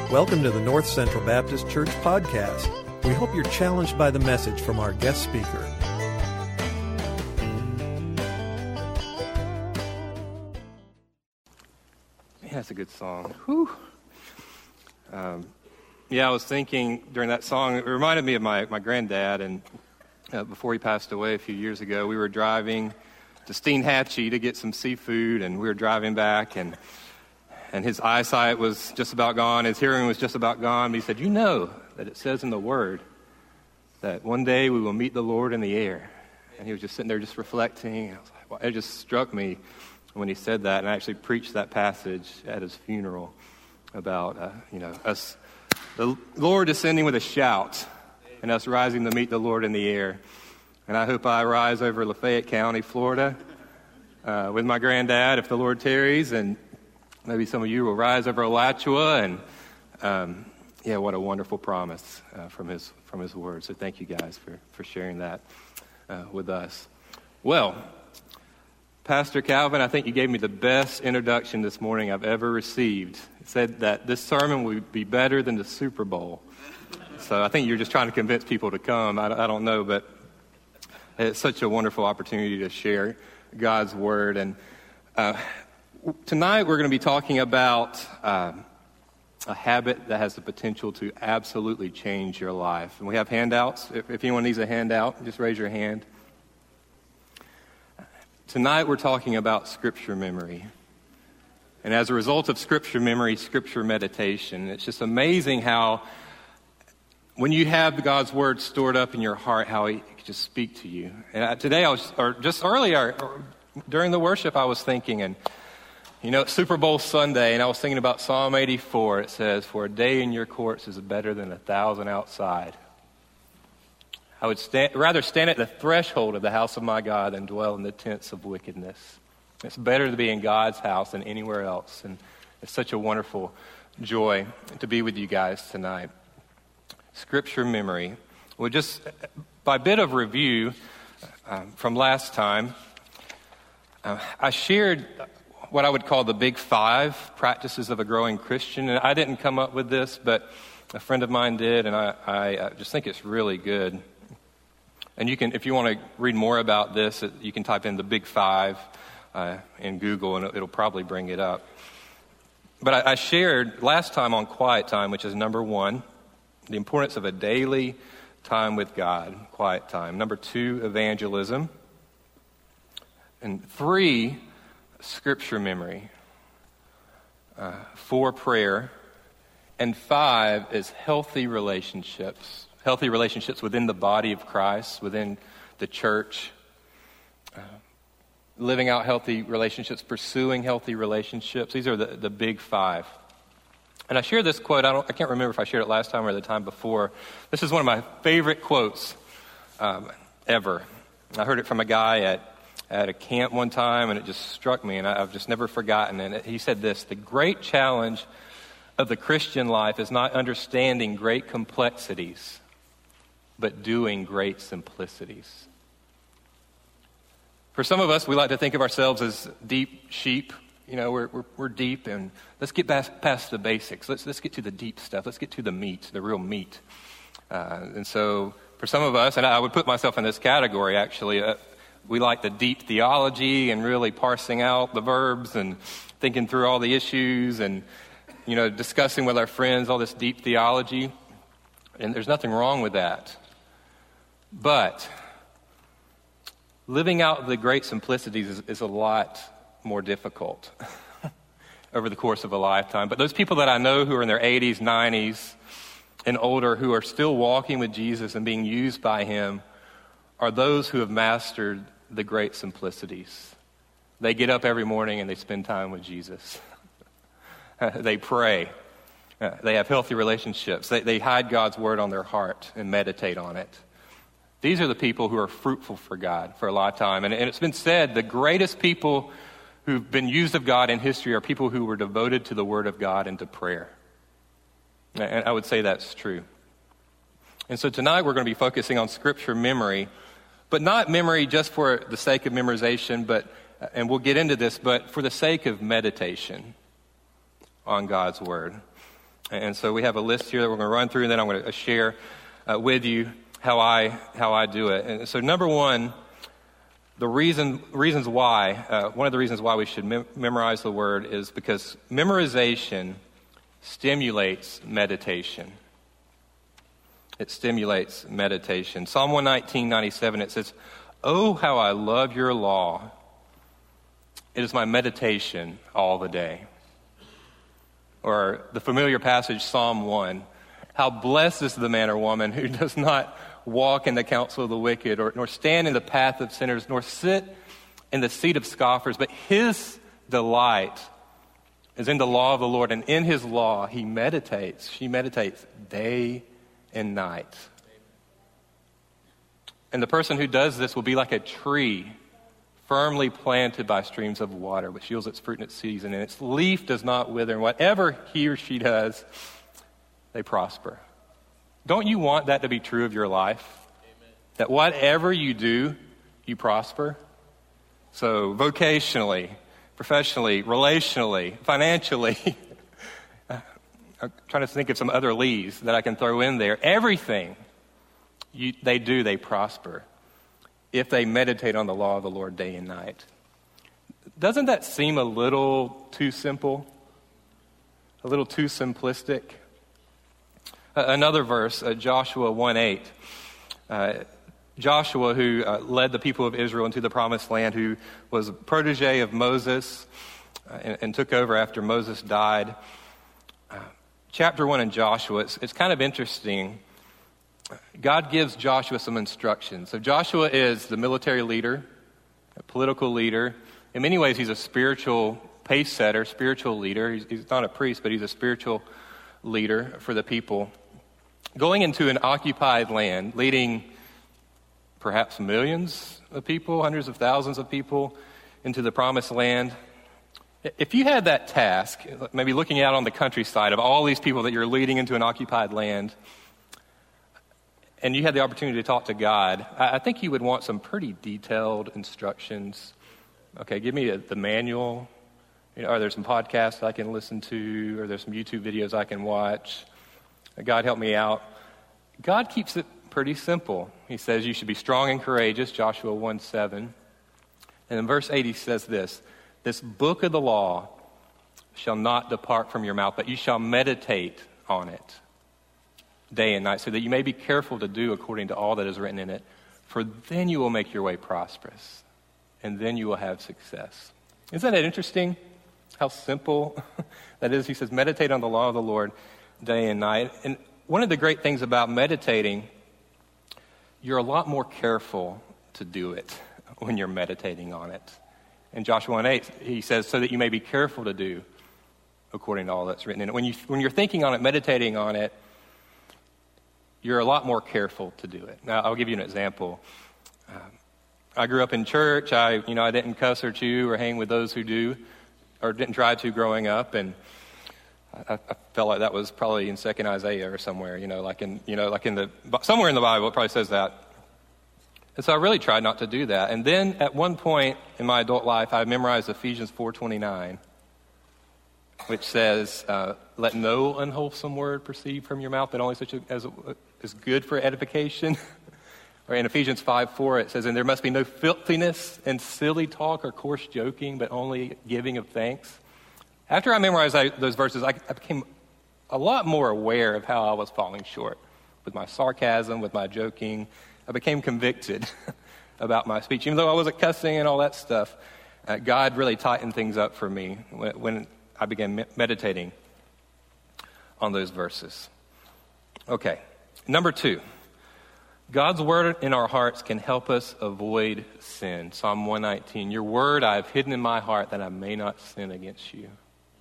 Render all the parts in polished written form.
Welcome to the North Central Baptist Church podcast. We hope you're challenged by the message from our guest speaker. Man, that's a good song. Whew. I was thinking during that song, it reminded me of my granddad, and before he passed away a few years ago, we were driving to Steinhatchee to get some seafood, and we were driving back, and his eyesight was just about gone, his hearing was just about gone, but he said, "You know that it says in the Word that one day we will meet the Lord in the air." And he was just sitting there just reflecting. I was like, well, it just struck me when he said that, and I actually preached that passage at his funeral about, us, the Lord descending with a shout, and us rising to meet the Lord in the air. And I hope I rise over Lafayette County, Florida, with my granddad, if the Lord tarries, and maybe some of you will rise over Alachua, and what a wonderful promise from his word. So thank you guys for sharing that with us. Well, Pastor Calvin, I think you gave me the best introduction this morning I've ever received. He said that this sermon would be better than the Super Bowl. So I think you're just trying to convince people to come. I don't know, but it's such a wonderful opportunity to share God's word. And tonight we're going to be talking about a habit that has the potential to absolutely change your life. And we have handouts. If anyone needs a handout, just raise your hand. Tonight we're talking about Scripture memory. And as a result of Scripture memory, Scripture meditation. It's just amazing how when you have God's Word stored up in your heart, how He can just speak to you. And today just earlier, during the worship, I was thinking, and Super Bowl Sunday, and I was thinking about Psalm 84. It says, "For a day in your courts is better than 1,000 outside. I would rather stand at the threshold of the house of my God than dwell in the tents of wickedness." It's better to be in God's house than anywhere else. And it's such a wonderful joy to be with you guys tonight. Scripture memory. Well, just by bit of review from last time, I shared what I would call the big 5 practices of a growing Christian. And I didn't come up with this, but a friend of mine did, and I just think it's really good. And you can, if you want to read more about this, you can type in the big 5 in Google, and it'll probably bring it up. But I shared last time on quiet time, which is number 1, the importance of a daily time with God, quiet time. Number 2, evangelism. And 3, Scripture memory. 4, prayer. And 5 is healthy relationships. Healthy relationships within the body of Christ, within the church. Living out healthy relationships, pursuing healthy relationships. These are the big 5. And I share this quote. I can't remember if I shared it last time or the time before. This is one of my favorite quotes ever. I heard it from a guy at a camp one time, and it just struck me, and I've just never forgotten. And he said this: "The great challenge of the Christian life is not understanding great complexities, but doing great simplicities." For some of us, we like to think of ourselves as deep sheep. We're deep, and let's get past the basics. Let's get to the deep stuff. Let's get to the meat, the real meat. And so for some of us, and I would put myself in this category actually, we like the deep theology and really parsing out the verbs and thinking through all the issues and discussing with our friends all this deep theology. And there's nothing wrong with that. But living out the great simplicities is a lot more difficult over the course of a lifetime. But those people that I know who are in their 80s, 90s, and older, who are still walking with Jesus and being used by Him, are those who have mastered the great simplicities. They get up every morning and they spend time with Jesus. They pray. They have healthy relationships. They hide God's word on their heart and meditate on it. These are the people who are fruitful for God for a lifetime. And it's been said the greatest people who've been used of God in history are people who were devoted to the word of God and to prayer. And I would say that's true. And so tonight we're going to be focusing on Scripture memory, but not memory just for the sake of memorization, and we'll get into this, but for the sake of meditation on God's Word. And so we have a list here that we're going to run through, and then I'm going to share with you how I do it. And so number one, one of the reasons why we should memorize the Word is because memorization stimulates meditation. It stimulates meditation. Psalm 119:97, it says, "Oh, how I love your law. It is my meditation all the day." Or the familiar passage, Psalm 1, "How blessed is the man or woman who does not walk in the counsel of the wicked, nor stand in the path of sinners, nor sit in the seat of scoffers, but his delight is in the law of the Lord, and in his law she meditates day and night." And the person who does this will be like a tree firmly planted by streams of water, which yields its fruit in its season, and its leaf does not wither, and whatever he or she does, they prosper. Don't you want that to be true of your life? Amen. That whatever you do, you prosper? So vocationally, professionally, relationally, financially, I'm trying to think of some other leaves that I can throw in there. Everything they prosper if they meditate on the law of the Lord day and night. Doesn't that seem a little too simple? A little too simplistic? Another verse, Joshua 1:8. Joshua, who led the people of Israel into the promised land, who was a protege of Moses and took over after Moses died. Chapter 1 in Joshua, it's kind of interesting. God gives Joshua some instructions. So Joshua is the military leader, a political leader. In many ways, he's a spiritual pace setter, spiritual leader. He's not a priest, but he's a spiritual leader for the people. Going into an occupied land, leading perhaps millions of people, hundreds of thousands of people into the promised land. If you had that task, maybe looking out on the countryside of all these people that you're leading into an occupied land, and you had the opportunity to talk to God, I think you would want some pretty detailed instructions. Okay, give me the manual. Are there some podcasts I can listen to? Are there some YouTube videos I can watch? God, help me out. God keeps it pretty simple. He says you should be strong and courageous, Joshua 1:7. And in verse 8 he says this book of the law shall not depart from your mouth, but you shall meditate on it day and night, so that you may be careful to do according to all that is written in it. For then you will make your way prosperous, and then you will have success. Isn't that interesting? How simple that is. He says, meditate on the law of the Lord day and night. And one of the great things about meditating, you're a lot more careful to do it when you're meditating on it. In Joshua 1:8, he says, so that you may be careful to do according to all that's written in it. When you're thinking on it, meditating on it, you're a lot more careful to do it. Now, I'll give you an example. I grew up in church. I didn't cuss or chew or hang with those who do, or didn't try to growing up, and I felt like that was probably in 2nd Isaiah or somewhere, somewhere in the Bible it probably says that. And so I really tried not to do that. And then at one point in my adult life, I memorized Ephesians 4:29, which says, let no unwholesome word proceed from your mouth, but only such as is good for edification. Or in Ephesians 5:4, it says, and there must be no filthiness and silly talk or coarse joking, but only giving of thanks. After I memorized those verses, I became a lot more aware of how I was falling short with my sarcasm, with my joking. I became convicted about my speech. Even though I wasn't cussing and all that stuff, God really tightened things up for me when I began meditating on those verses. Okay, number 2. God's word in our hearts can help us avoid sin. Psalm 119, your word I have hidden in my heart that I may not sin against you.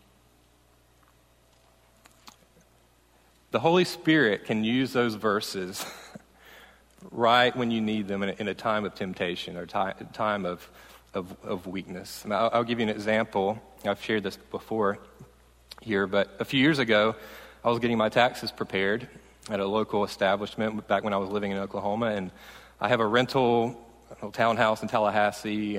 The Holy Spirit can use those verses right when you need them in a time of temptation or time of weakness. And I'll give you an example. I've shared this before here, but a few years ago, I was getting my taxes prepared at a local establishment back when I was living in Oklahoma, and I have a rental townhouse in Tallahassee, and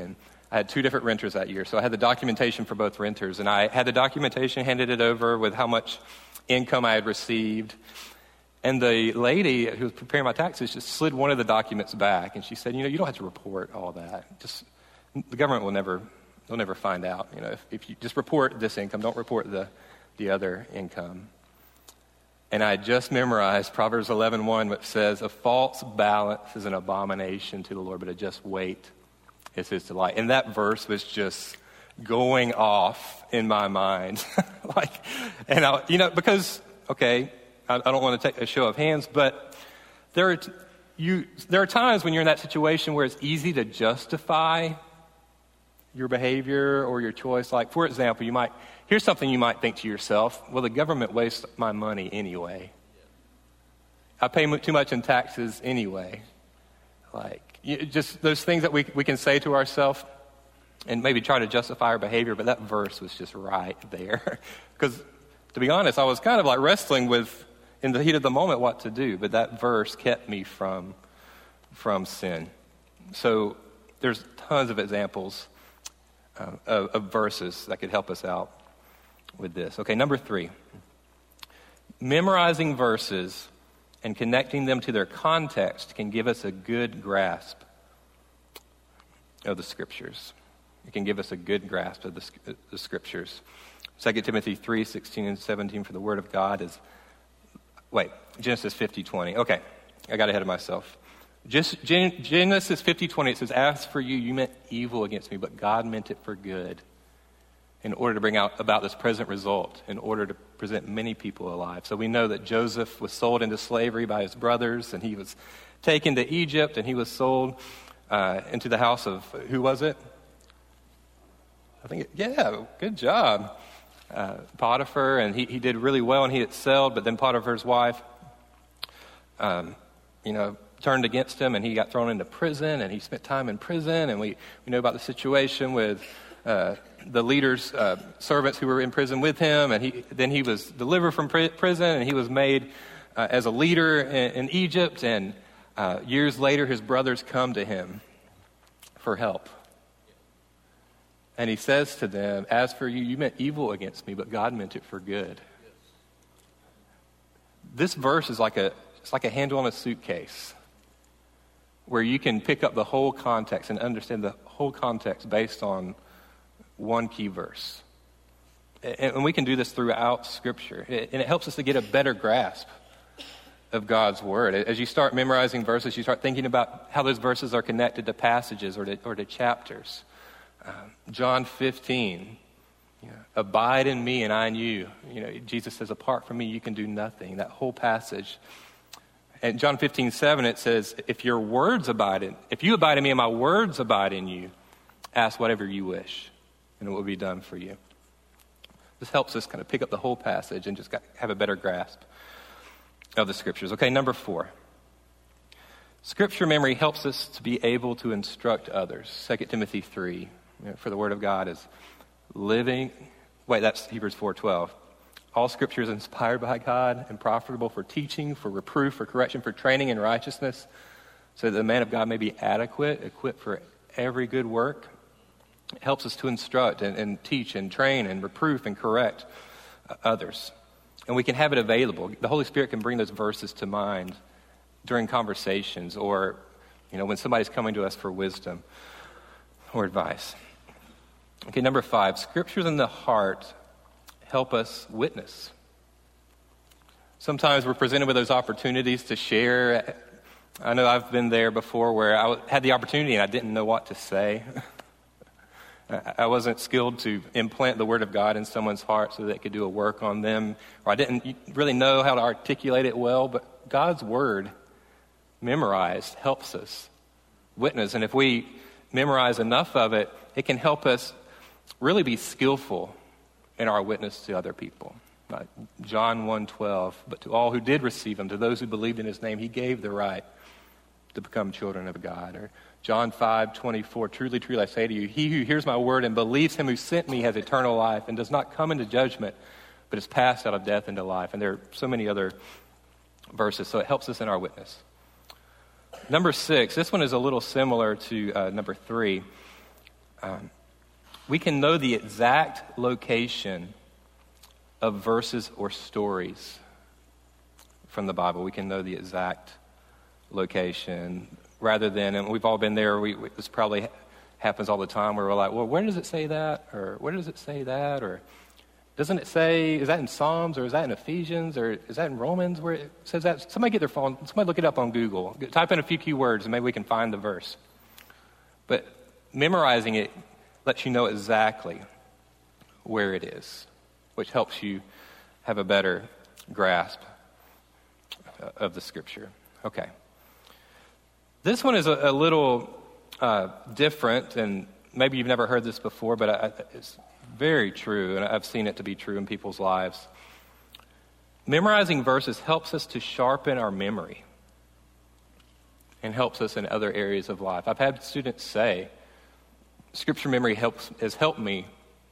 I had 2 different renters that year, so I had the documentation for both renters, and I had the documentation, handed it over with how much income I had received, and the lady who was preparing my taxes just slid one of the documents back, and she said, you don't have to report all that. Just the government they'll never find out. If you just report this income, don't report the other income. And I just memorized Proverbs 11:1, which says, a false balance is an abomination to the Lord, but a just weight is his delight. And that verse was just going off in my mind. Because, okay, I don't want to take a show of hands, but there are times when you're in that situation where it's easy to justify your behavior or your choice. Like, for example, here's something you might think to yourself, well, the government wastes my money anyway. I pay too much in taxes anyway. Just those things that we can say to ourselves and maybe try to justify our behavior, but that verse was just right there. Because, to be honest, I was kind of like wrestling with, in the heat of the moment, what to do, but that verse kept me from sin. So there's tons of examples of verses that could help us out with this. Okay, number 3. Memorizing verses and connecting them to their context can give us a good grasp of the Scriptures. It can give us a good grasp of the Scriptures. 2 Timothy 3:16 and 17 for the Word of God is... Genesis 50:20. Okay, I got ahead of myself. Genesis 50:20, it says, as for you, you meant evil against me, but God meant it for good in order to bring about this present result, in order to present many people alive. So we know that Joseph was sold into slavery by his brothers, and he was taken to Egypt, and he was sold into the house of, who was it? Good job. Potiphar, and he did really well, and he excelled, but then Potiphar's wife, turned against him, and he got thrown into prison, and he spent time in prison, and we know about the situation with the leader's servants who were in prison with him, and then he was delivered from prison, and he was made as a leader in Egypt, and years later his brothers come to him for help. And he says to them, as for you, you meant evil against me, but God meant it for good. This verse is like a handle on a suitcase where you can pick up the whole context and understand the whole context based on one key verse. And we can do this throughout Scripture. And it helps us to get a better grasp of God's Word. As you start memorizing verses, you start thinking about how those verses are connected to passages or to chapters. John 15, abide in me and I in you. Jesus says, apart from me, you can do nothing. That whole passage. And John 15:7, it says, if you abide in me and my words abide in you, ask whatever you wish, and it will be done for you. This helps us kind of pick up the whole passage and just have a better grasp of the Scriptures. Okay, number 4. Scripture memory helps us to be able to instruct others. 2 Timothy 3, for the Word of God is living. That's Hebrews 4:12. All Scripture is inspired by God and profitable for teaching, for reproof, for correction, for training in righteousness, so that the man of God may be adequate, equipped for every good work. It helps us to instruct and teach and train and reproof and correct others. And we can have it available. The Holy Spirit can bring those verses to mind during conversations or, when somebody's coming to us for wisdom or advice. Okay, number 5, Scriptures in the heart help us witness. Sometimes we're presented with those opportunities to share. I know I've been there before where I had the opportunity and I didn't know what to say. I wasn't skilled to implant the Word of God in someone's heart so that it could do a work on them, or I didn't really know how to articulate it well, but God's Word memorized helps us witness. And if we memorize enough of it, it can help us really be skillful in our witness to other people. John 1:12, but to all who did receive him, to those who believed in his name, he gave the right to become children of God. Or John 5:24, truly, truly, I say to you, he who hears my word and believes him who sent me has eternal life and does not come into judgment, but is passed out of death into life. And there are so many other verses, so it helps us in our witness. Number 6, this one is a little similar to number 3. we can know the exact location of verses or stories from the Bible. We can know the exact location rather than, and we've all been there, this probably happens all the time where we're like, well, where does it say that? Or where does it say that? Or doesn't it say, is that in Psalms or is that in Ephesians or is that in Romans where it says that? Somebody get their phone, somebody look it up on Google. Type in a few keywords and maybe we can find the verse. But memorizing it lets you know exactly where it is, which helps you have a better grasp of the Scripture. Okay. This one is a little different, and maybe you've never heard this before, but it's very true, and I've seen it to be true in people's lives. Memorizing verses helps us to sharpen our memory and helps us in other areas of life. I've had students say, Scripture memory has helped me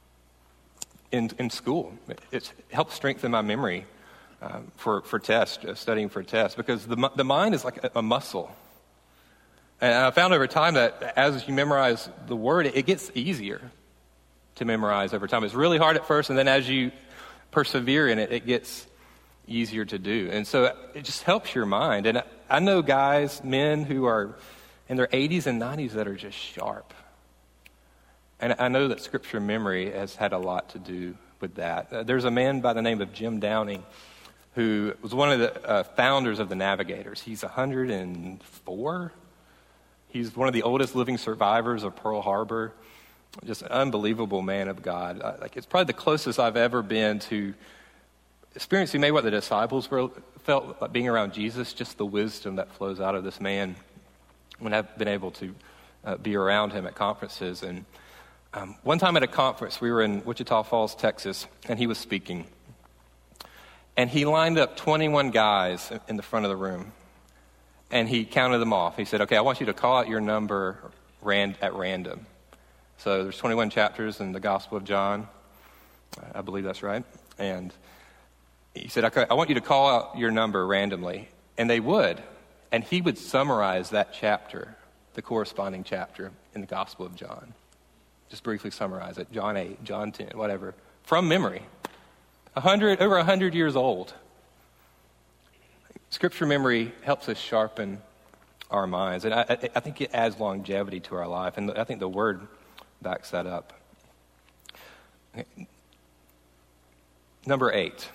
in school. It's helped strengthen my memory for tests, studying for tests, because the mind is like a muscle. And I found over time that as you memorize the word, it gets easier to memorize over time. It's really hard at first, and then as you persevere in it, it gets easier to do. And so it just helps your mind. And I know guys, men who are in their 80s and 90s that are just sharp. And I know that Scripture memory has had a lot to do with that. There's a man by the name of Jim Downing who was one of the founders of the Navigators. He's 104. He's one of the oldest living survivors of Pearl Harbor. Just an unbelievable man of God. It's probably the closest I've ever been to experiencing maybe what the disciples felt like being around Jesus, just the wisdom that flows out of this man when I've been able to be around him at conferences. And one time at a conference, we were in Wichita Falls, Texas, and he was speaking. And he lined up 21 guys in the front of the room. And he counted them off. He said, okay, I want you to call out your number at random. So there's 21 chapters in the Gospel of John. I believe that's right. And he said, okay, I want you to call out your number randomly. And they would. And he would summarize that chapter, the corresponding chapter in the Gospel of John. Just briefly summarize it. John 8, John 10, whatever. From memory. Over 100 years old. Scripture memory helps us sharpen our minds. And I think it adds longevity to our life. And I think the Word backs that up. Okay. Number 8.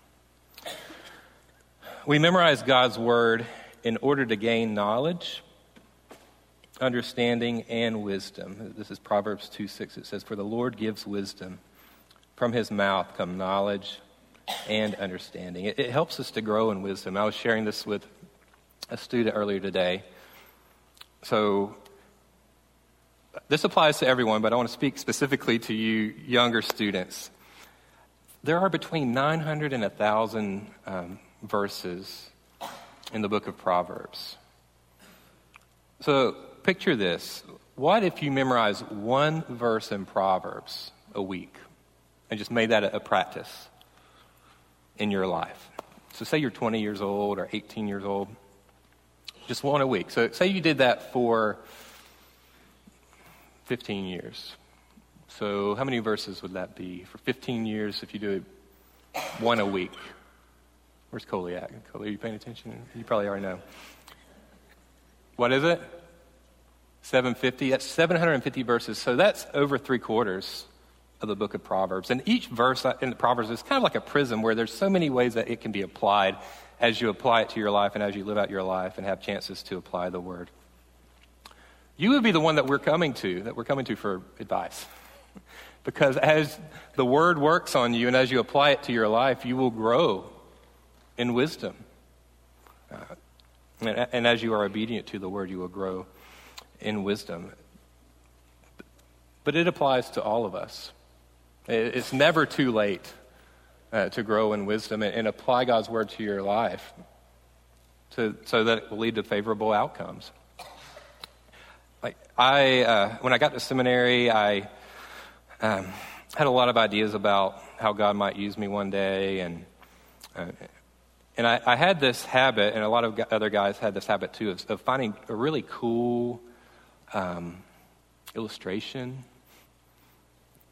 We memorize God's Word in order to gain knowledge, understanding, and wisdom. This is Proverbs 2:6. It says, for the Lord gives wisdom. From his mouth come knowledge and understanding. It helps us to grow in wisdom. I was sharing this with a student earlier today. So this applies to everyone, but I want to speak specifically to you younger students. There are between 900 and 1,000 verses in the book of Proverbs. So picture this. What if you memorize one verse in Proverbs a week and just made that a practice in your life? So say you're 20 years old or 18 years old. Just one a week. So say you did that for 15 years. So how many verses would that be? For 15 years, if you do it one a week. Where's Coley at? Coley, are you paying attention? You probably already know. What is it? 750? That's 750 verses. So that's over 3/4 of the book of Proverbs. And each verse in the Proverbs is kind of like a prism where there's so many ways that it can be applied as you apply it to your life and as you live out your life and have chances to apply the Word. You would be the one that we're coming to for advice. Because as the Word works on you and as you apply it to your life, you will grow in wisdom. And as you are obedient to the Word, you will grow in wisdom. But it applies to all of us. It's never too late to grow in wisdom and apply God's Word to your life so that it will lead to favorable outcomes. When I got to seminary, I had a lot of ideas about how God might use me one day, and I had this habit, and a lot of other guys had this habit too, of finding a really cool illustration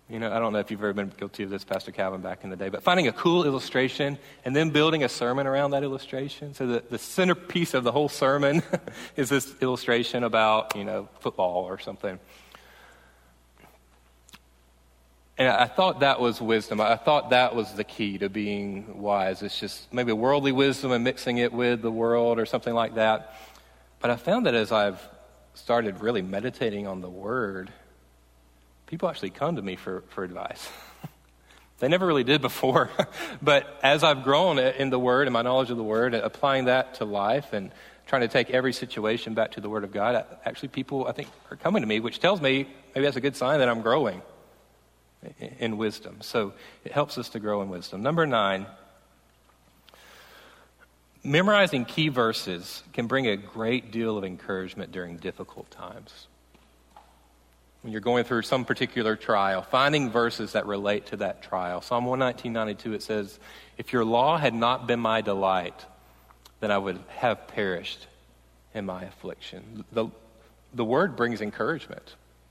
I don't know if you've ever been guilty of this, Pastor Calvin, back in the day, but finding a cool illustration and then building a sermon around that illustration. So the centerpiece of the whole sermon is this illustration about, football or something. And I thought that was wisdom. I thought that was the key to being wise. It's just maybe worldly wisdom and mixing it with the world or something like that. But I found that as I've started really meditating on the Word, people actually come to me for advice. They never really did before. But as I've grown in the Word and my knowledge of the Word, applying that to life and trying to take every situation back to the Word of God, actually people, I think, are coming to me, which tells me maybe that's a good sign that I'm growing in wisdom. So it helps us to grow in wisdom. Number 9, memorizing key verses can bring a great deal of encouragement during difficult times. When you're going through some particular trial, finding verses that relate to that trial. Psalm 119:92, it says, "If your law had not been my delight, then I would have perished in my affliction." The Word brings encouragement.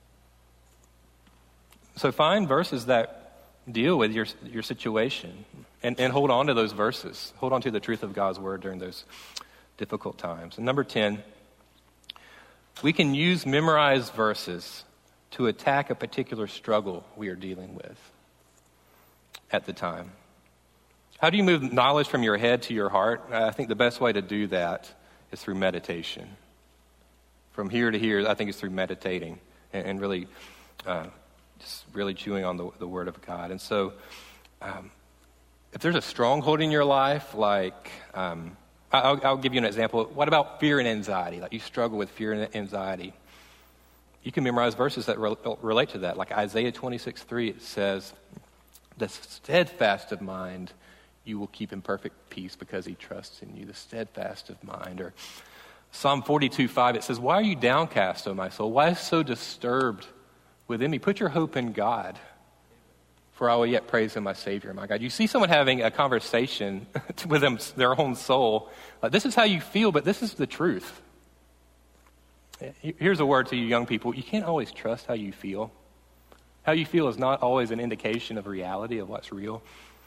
So find verses that deal with your situation and hold on to those verses. Hold on to the truth of God's Word during those difficult times. And number 10, we can use memorized verses to attack a particular struggle we are dealing with at the time. How do you move knowledge from your head to your heart? I think the best way to do that is through meditation. From here to here, I think it's through meditating and really just really chewing on the Word of God. And so if there's a stronghold in your life, like I'll give you an example. What about fear and anxiety? Like you struggle with fear and anxiety. You can memorize verses that relate to that. Like Isaiah 26:3, it says, "The steadfast of mind you will keep in perfect peace because he trusts in you." The steadfast of mind. Or Psalm 42:5, it says, "Why are you downcast, O my soul? Why so disturbed within me? Put your hope in God, for I will yet praise him, my Savior, my God." You see someone having a conversation with their own soul. This is how you feel, but this is the truth. Here's a word to you young people. You can't always trust how you feel. How you feel is not always an indication of reality, of what's real.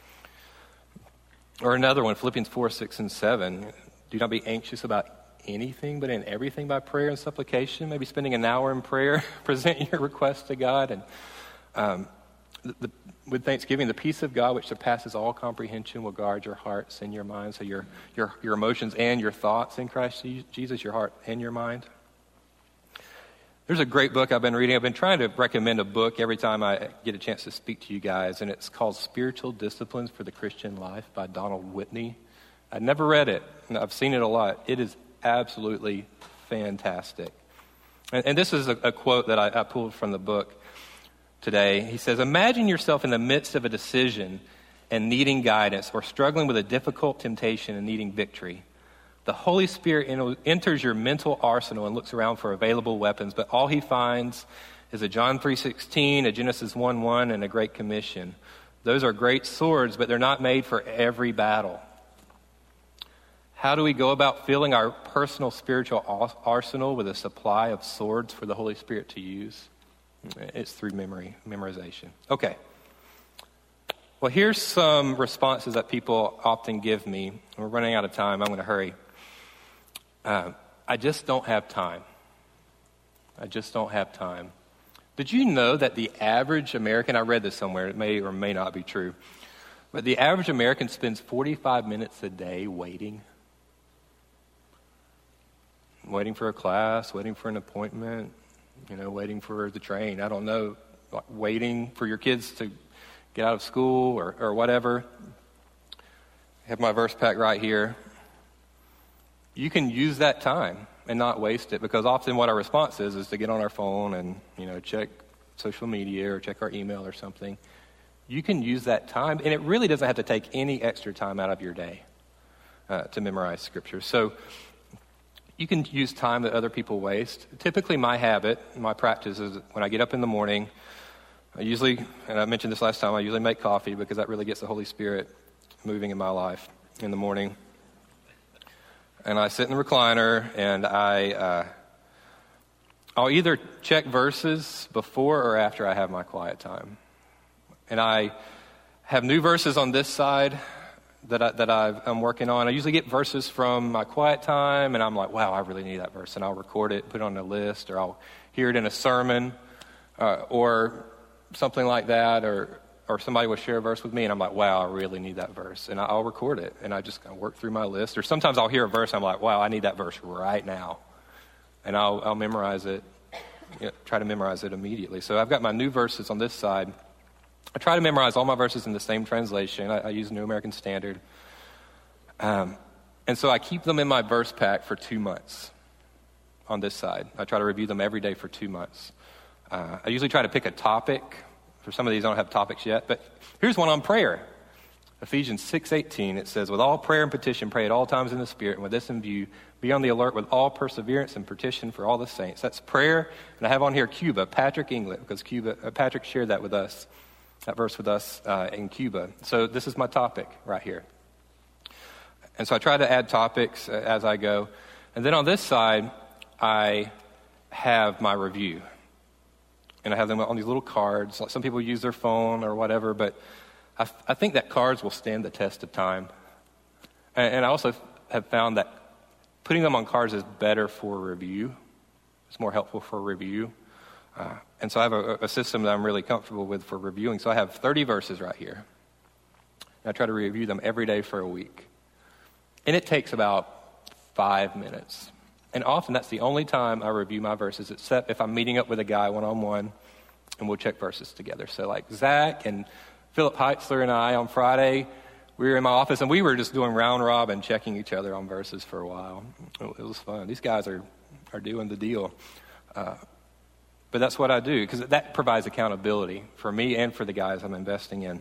Or another one, Philippians 4:6 and 7. "Do not be anxious about anything, but in everything by prayer and supplication." Maybe spending an hour in prayer, present your request to God. And with thanksgiving, the peace of God, which surpasses all comprehension, will guard your hearts and your minds. So your emotions and your thoughts in Christ Jesus, your heart and your mind. There's a great book I've been reading. I've been trying to recommend a book every time I get a chance to speak to you guys, and it's called Spiritual Disciplines for the Christian Life by Donald Whitney. I've never read it, and I've seen it a lot. It is absolutely fantastic. And this is a quote that I pulled from the book today. He says, "Imagine yourself in the midst of a decision and needing guidance, or struggling with a difficult temptation and needing victory. The Holy Spirit enters your mental arsenal and looks around for available weapons, but all he finds is a John 3:16, a Genesis 1:1, and a Great Commission. Those are great swords, but they're not made for every battle." How do we go about filling our personal spiritual arsenal with a supply of swords for the Holy Spirit to use? It's through memorization. Okay. Well, here's some responses that people often give me. We're running out of time. I'm going to hurry. I just don't have time. I just don't have time. Did you know that the average American, I read this somewhere, it may or may not be true, but the average American spends 45 minutes a day waiting for a class, waiting for an appointment, waiting for the train. I don't know, waiting for your kids to get out of school or whatever. I have my verse pack right here. You can use that time and not waste it, because often what our response is to get on our phone and, check social media or check our email or something. You can use that time, and it really doesn't have to take any extra time out of your day to memorize Scripture. So you can use time that other people waste. Typically my habit, my practice is when I get up in the morning, I usually, and I mentioned this last time, I usually make coffee because that really gets the Holy Spirit moving in my life in the morning. And I sit in the recliner and I'll either check verses before or after I have my quiet time. And I have new verses on this side that I'm working on. I usually get verses from my quiet time, and I'm like, wow, I really need that verse. And I'll record it, put it on a list, or I'll hear it in a sermon or something like that, or somebody will share a verse with me, and I'm like, wow, I really need that verse. And I'll record it, and I just kind of work through my list. Or sometimes I'll hear a verse, and I'm like, wow, I need that verse right now. And I'll memorize it, try to memorize it immediately. So I've got my new verses on this side. I try to memorize all my verses in the same translation. I use New American Standard. And so I keep them in my verse pack for 2 months on this side. I try to review them every day for 2 months. I usually try to pick a topic. For some of these, I don't have topics yet. But here's one on prayer. Ephesians 6:18, it says, with all prayer and petition, pray at all times in the Spirit, and with this in view, be on the alert with all perseverance and petition for all the saints. That's prayer. And I have on here Cuba, Patrick Inglett, because Patrick shared that with us, that verse with us in Cuba. So this is my topic right here. And so I try to add topics as I go. And then on this side, I have my review. And I have them on these little cards. Some people use their phone or whatever, but I think that cards will stand the test of time. And I also have found that putting them on cards is better for review. It's more helpful for review. And so I have a system that I'm really comfortable with for reviewing. So I have 30 verses right here. And I try to review them every day for a week. And it takes about 5 minutes. And often that's the only time I review my verses, except if I'm meeting up with a guy one-on-one, and we'll check verses together. So like Zach and Philip Heitzler and I on Friday, we were in my office, and we were just doing round robin, checking each other on verses for a while. It was fun. These guys are doing the deal. But that's what I do, because that provides accountability for me and for the guys I'm investing in.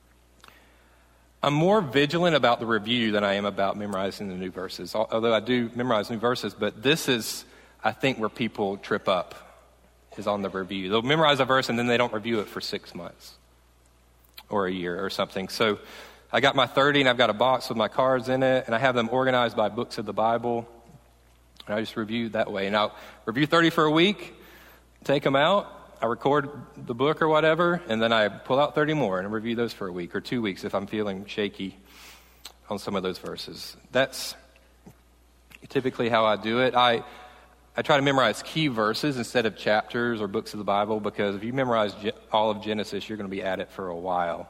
I'm more vigilant about the review than I am about memorizing the new verses, although I do memorize new verses, but this is, I think, where people trip up, is on the review. They'll memorize a verse, and then they don't review it for 6 months or a year or something. So I got my 30, and I've got a box with my cards in it, and I have them organized by books of the Bible, and I just review that way. And I'll review 30 for a week, take them out, I record the book or whatever, and then I pull out 30 more and review those for a week or 2 weeks if I'm feeling shaky on some of those verses. That's typically how I do it. I try to memorize key verses instead of chapters or books of the Bible, because if you memorize all of Genesis, you're going to be at it for a while.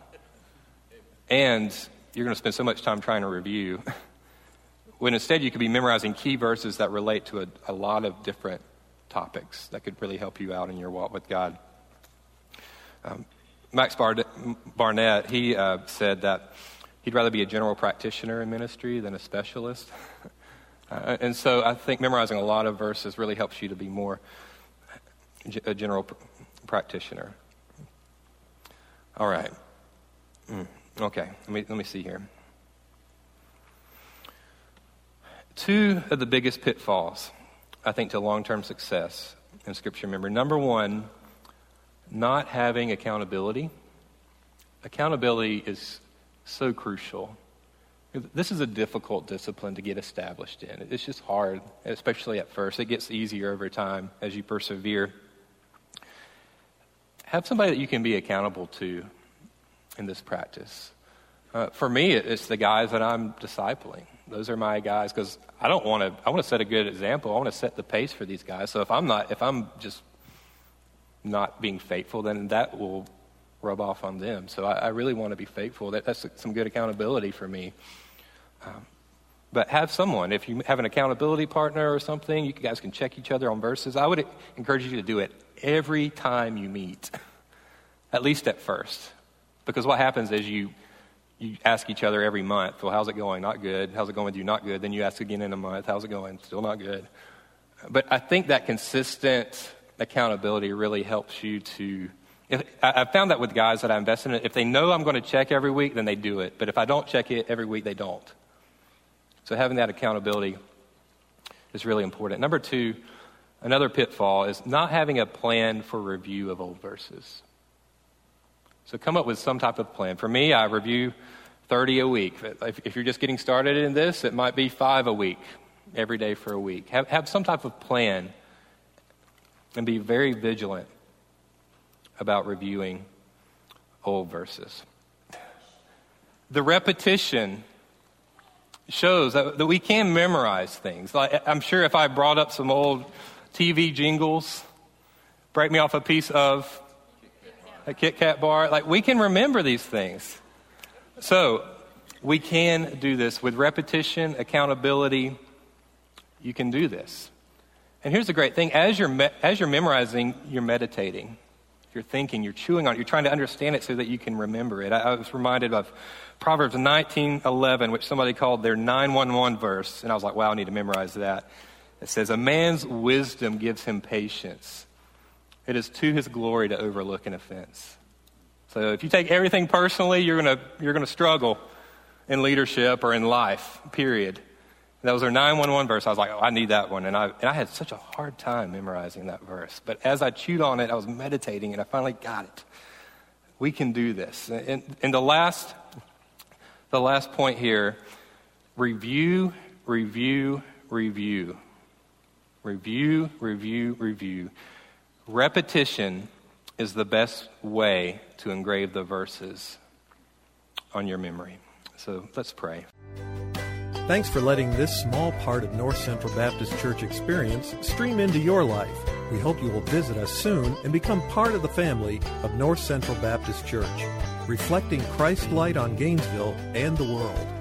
And you're going to spend so much time trying to review, when instead you could be memorizing key verses that relate to a lot of different topics that could really help you out in your walk with God. Max Barnett, he said that he'd rather be a general practitioner in ministry than a specialist. And so I think memorizing a lot of verses really helps you to be more a general practitioner. All right. Okay, let me see here. 2 of the biggest pitfalls, I think, to long-term success in Scripture memory. Number 1, not having accountability. Accountability is so crucial. This is a difficult discipline to get established in. It's just hard, especially at first. It gets easier over time as you persevere. Have somebody that you can be accountable to in this practice. For me, it's the guys that I'm discipling. Those are my guys, because I want to set a good example. I want to set the pace for these guys. So if I'm just not being faithful, then that will rub off on them. So I really want to be faithful. That's some good accountability for me. But have someone, if you have an accountability partner or something, you guys can check each other on verses. I would encourage you to do it every time you meet, at least at first. Because what happens is you ask each other every month, well, how's it going? Not good. How's it going with you? Not good. Then you ask again in a month, how's it going? Still not good. But I think that consistent accountability really helps you to, I've found that with guys that I invest in, if they know I'm going to check every week, then they do it. But if I don't check it every week, they don't. So having that accountability is really important. Number 2, another pitfall is not having a plan for review of old verses. So come up with some type of plan. For me, I review 30 a week. If you're just getting started in this, it might be 5 a week, every day for a week. Have some type of plan and be very vigilant about reviewing old verses. The repetition shows that we can memorize things. Like, I'm sure if I brought up some old TV jingles, break me off a piece of a Kit Kat bar, like we can remember these things. So we can do this with repetition, accountability. You can do this. And here's the great thing. As you're memorizing, you're meditating. You're thinking, you're chewing on it. You're trying to understand it so that you can remember it. I was reminded of Proverbs 19:11, which somebody called their 911 verse. And I was like, wow, I need to memorize that. It says, a man's wisdom gives him patience. It is to his glory to overlook an offense. So if you take everything personally, you're gonna struggle in leadership or in life, period. That was their 911 verse. I was like, oh, I need that one. And I had such a hard time memorizing that verse. But as I chewed on it, I was meditating, and I finally got it. We can do this. And the last point here, review. Repetition is the best way to engrave the verses on your memory. So let's pray. Thanks for letting this small part of North Central Baptist Church experience stream into your life. We hope you will visit us soon and become part of the family of North Central Baptist Church, reflecting Christ's light on Gainesville and the world.